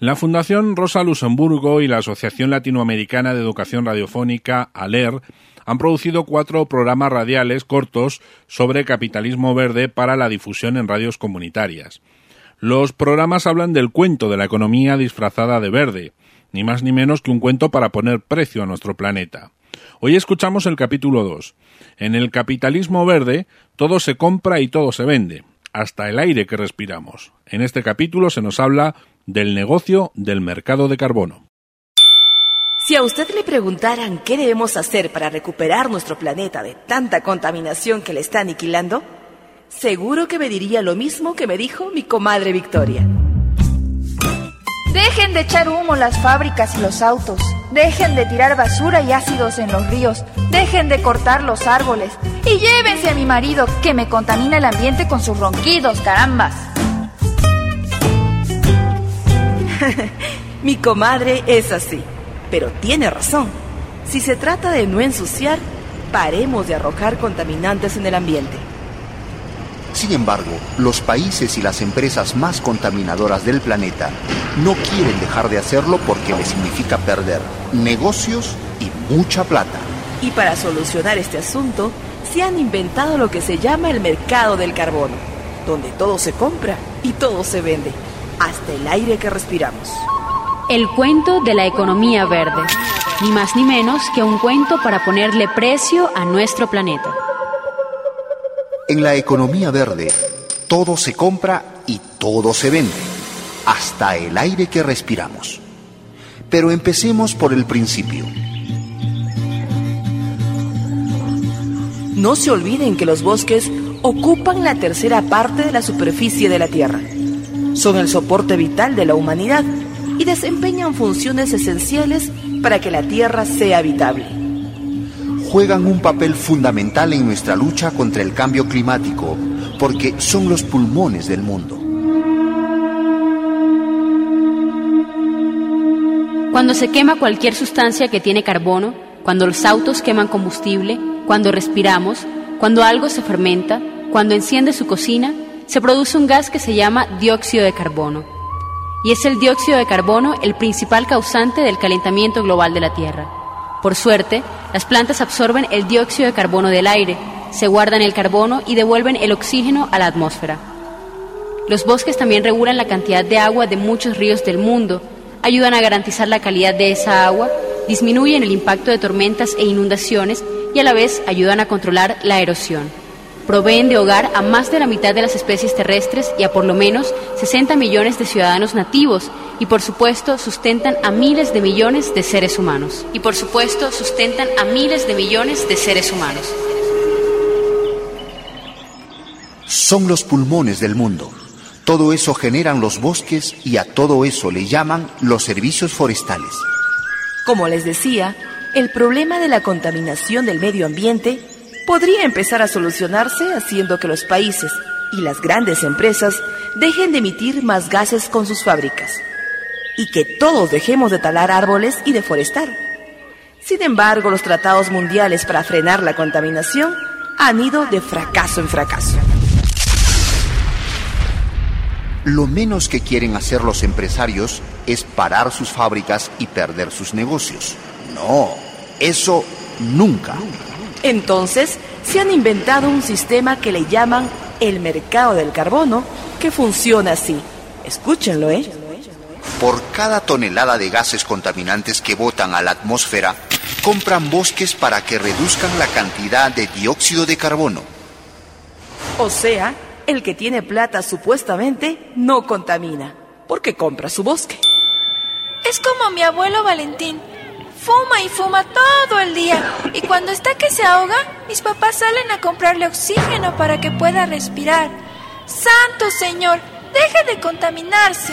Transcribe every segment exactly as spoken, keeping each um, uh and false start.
La Fundación Rosa Luxemburgo y la Asociación Latinoamericana de Educación Radiofónica, ALER, han producido cuatro programas radiales cortos sobre capitalismo verde para la difusión en radios comunitarias. Los programas hablan del cuento de la economía disfrazada de verde, ni más ni menos que un cuento para poner precio a nuestro planeta. Hoy escuchamos el capítulo dos. En el capitalismo verde, todo se compra y todo se vende, hasta el aire que respiramos. En este capítulo se nos habla del negocio del mercado de carbono. Si a usted le preguntaran qué debemos hacer para recuperar nuestro planeta de tanta contaminación que le está aniquilando, seguro que me diría lo mismo que me dijo mi comadre Victoria. Dejen de echar humo las fábricas y los autos. Dejen de tirar basura y ácidos en los ríos. Dejen de cortar los árboles. Y llévense a mi marido, que me contamina el ambiente con sus ronquidos, carambas. Mi comadre es así, pero tiene razón. Si se trata de no ensuciar, paremos de arrojar contaminantes en el ambiente. Sin embargo, los países y las empresas más contaminadoras del planeta no quieren dejar de hacerlo porque les significa perder negocios y mucha plata. Y para solucionar este asunto, se han inventado lo que se llama el mercado del carbono, donde todo se compra y todo se vende, hasta el aire que respiramos. El cuento de la economía verde, ni más ni menos que un cuento para ponerle precio a nuestro planeta. En la economía verde, todo se compra y todo se vende, hasta el aire que respiramos. Pero empecemos por el principio. No se olviden que los bosques ocupan la tercera parte de la superficie de la Tierra. Son el soporte vital de la humanidad y desempeñan funciones esenciales para que la Tierra sea habitable. Juegan un papel fundamental en nuestra lucha contra el cambio climático, porque son los pulmones del mundo. Cuando se quema cualquier sustancia que tiene carbono, cuando los autos queman combustible, cuando respiramos, cuando algo se fermenta, cuando enciende su cocina, se produce un gas que se llama dióxido de carbono. Y es el dióxido de carbono el principal causante del calentamiento global de la Tierra. Por suerte, las plantas absorben el dióxido de carbono del aire, se guardan el carbono y devuelven el oxígeno a la atmósfera. Los bosques también regulan la cantidad de agua de muchos ríos del mundo, ayudan a garantizar la calidad de esa agua, disminuyen el impacto de tormentas e inundaciones y a la vez ayudan a controlar la erosión. Proveen de hogar a más de la mitad de las especies terrestres y a por lo menos sesenta millones de ciudadanos nativos y por supuesto sustentan a miles de millones de seres humanos. Y por supuesto sustentan a miles de millones de seres humanos. Son los pulmones del mundo. Todo eso generan los bosques y a todo eso le llaman los servicios forestales. Como les decía, el problema de la contaminación del medio ambiente podría empezar a solucionarse haciendo que los países y las grandes empresas dejen de emitir más gases con sus fábricas y que todos dejemos de talar árboles y deforestar. Sin embargo, los tratados mundiales para frenar la contaminación han ido de fracaso en fracaso. Lo menos que quieren hacer los empresarios es parar sus fábricas y perder sus negocios. No, eso nunca. Entonces, se han inventado un sistema que le llaman el mercado del carbono, que funciona así. Escúchenlo, ¿eh? Por cada tonelada de gases contaminantes que botan a la atmósfera, compran bosques para que reduzcan la cantidad de dióxido de carbono. O sea, el que tiene plata supuestamente no contamina, porque compra su bosque. Es como mi abuelo Valentín. Fuma y fuma todo el día. Y cuando está que se ahoga, mis papás salen a comprarle oxígeno para que pueda respirar. ¡Santo Señor! ¡Deje de contaminarse!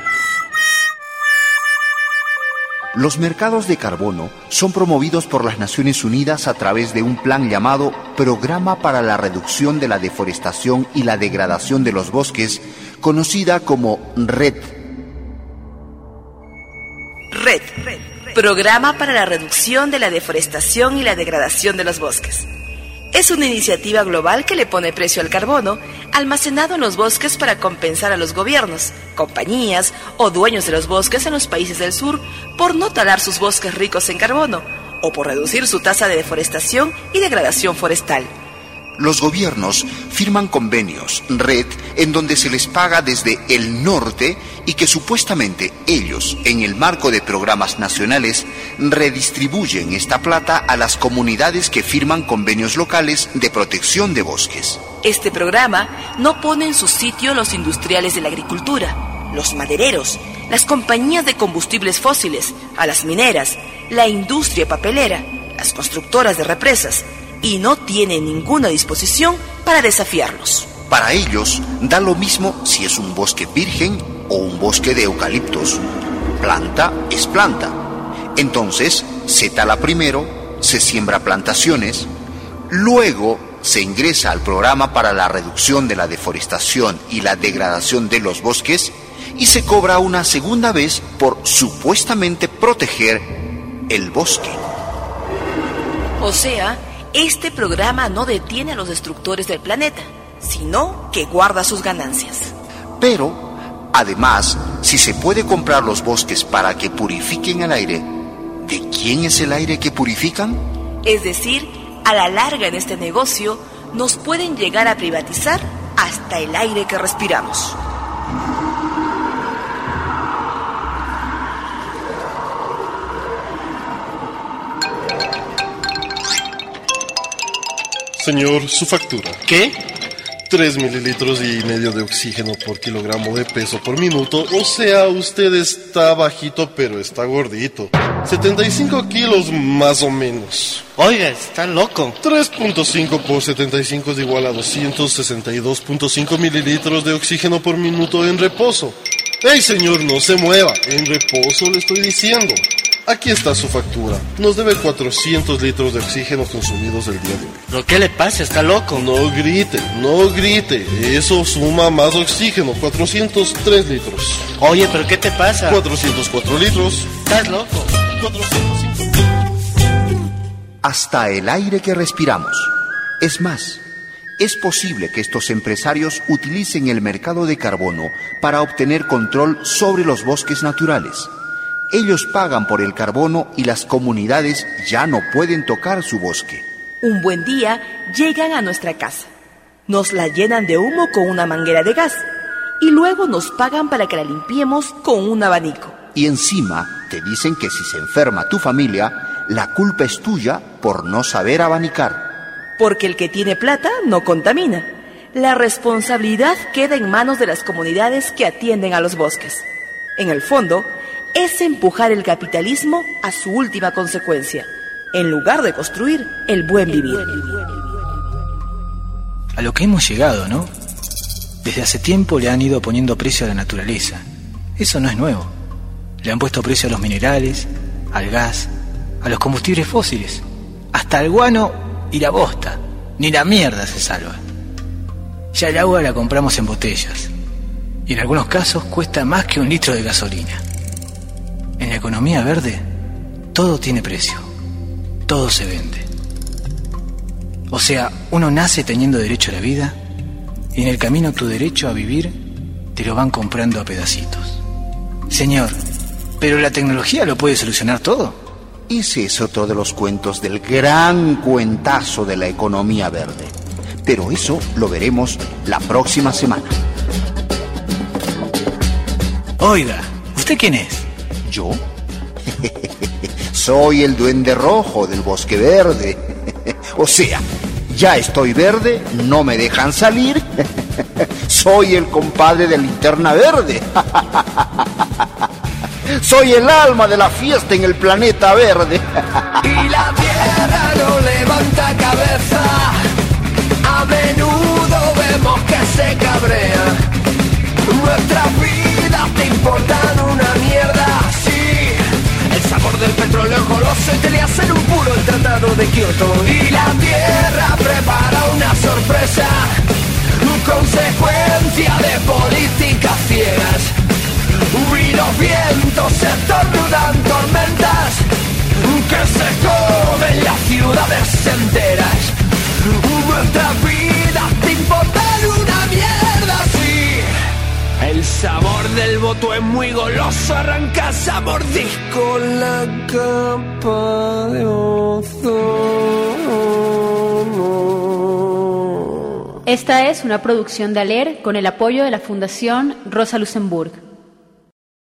Los mercados de carbono son promovidos por las Naciones Unidas a través de un plan llamado Programa para la Reducción de la Deforestación y la Degradación de los Bosques, conocida como RED. RED. Programa para la Reducción de la Deforestación y la Degradación de los Bosques. Es una iniciativa global que le pone precio al carbono almacenado en los bosques para compensar a los gobiernos, compañías o dueños de los bosques en los países del sur por no talar sus bosques ricos en carbono o por reducir su tasa de deforestación y degradación forestal. Los gobiernos firman convenios, red, en donde se les paga desde el norte y que supuestamente ellos, en el marco de programas nacionales, redistribuyen esta plata a las comunidades que firman convenios locales de protección de bosques. Este programa no pone en su sitio los industriales de la agricultura, los madereros, las compañías de combustibles fósiles, a las mineras, la industria papelera, las constructoras de represas, y no tiene ninguna disposición para desafiarlos. Para ellos, da lo mismo si es un bosque virgen o un bosque de eucaliptos. Planta es planta. Entonces, se tala primero, se siembra plantaciones, luego se ingresa al programa para la reducción de la deforestación y la degradación de los bosques y se cobra una segunda vez por supuestamente proteger el bosque. O sea, este programa no detiene a los destructores del planeta, sino que guarda sus ganancias. Pero, además, si se puede comprar los bosques para que purifiquen el aire, ¿de quién es el aire que purifican? Es decir, a la larga en este negocio nos pueden llegar a privatizar hasta el aire que respiramos. Señor, su factura. ¿Qué? Tres mililitros y medio de oxígeno por kilogramo de peso por minuto. O sea, usted está bajito, pero está gordito. setenta y cinco kilos más o menos. Oiga, está loco. tres punto cinco por setenta y cinco es igual a doscientos sesenta y dos punto cinco mililitros de oxígeno por minuto en reposo. ¡Ey, señor, no se mueva! En reposo le estoy diciendo. Aquí está su factura. Nos debe cuatrocientos litros de oxígeno consumidos el día de hoy. ¿Pero qué le pasa? ¿Está loco? No grite, no grite. Eso suma más oxígeno. cuatrocientos tres litros. Oye, ¿pero qué te pasa? cuatrocientos cuatro litros. ¿Estás loco? cuatrocientos cinco. Hasta el aire que respiramos. Es más, es posible que estos empresarios utilicen el mercado de carbono para obtener control sobre los bosques naturales. Ellos pagan por el carbono y las comunidades ya no pueden tocar su bosque. Un buen día llegan a nuestra casa. Nos la llenan de humo con una manguera de gas y luego nos pagan para que la limpiemos con un abanico. Y encima te dicen que si se enferma tu familia, la culpa es tuya por no saber abanicar. Porque el que tiene plata no contamina. La responsabilidad queda en manos de las comunidades que atienden a los bosques. En el fondo, es empujar el capitalismo a su última consecuencia, en lugar de construir el buen vivir. A lo que hemos llegado, ¿no? Desde hace tiempo le han ido poniendo precio a la naturaleza. Eso no es nuevo. Le han puesto precio a los minerales, al gas, a los combustibles fósiles, hasta al guano y la bosta. Ni la mierda se salva. Ya el agua la compramos en botellas y en algunos casos cuesta más que un litro de gasolina. En la economía verde, todo tiene precio, todo se vende. O sea, uno nace teniendo derecho a la vida y en el camino tu derecho a vivir te lo van comprando a pedacitos. Señor, ¿pero la tecnología lo puede solucionar todo? Ese es otro de los cuentos del gran cuentazo de la economía verde. Pero eso lo veremos la próxima semana. Oiga, ¿usted quién es? ¿Yo? Soy el duende rojo del bosque verde. O sea, ya estoy verde, no me dejan salir. Soy el compadre de Linterna Verde. Soy el alma de la fiesta en el planeta verde. Y la tierra no levanta cabeza. A menudo vemos que se cabrea. Nuestras vidas te importan una mierda. Sí, el sabor del petróleo colosete le hacen un puro el tratado de Kioto. Y la tierra prepara una sorpresa, consecuencia de políticas ciegas. Y los vientos se tornudan tormentas que se comen las ciudades enteras. muy goloso, arrancas a mordisco la capa de ozono. Esta es una producción de ALER con el apoyo de la Fundación Rosa Luxemburg.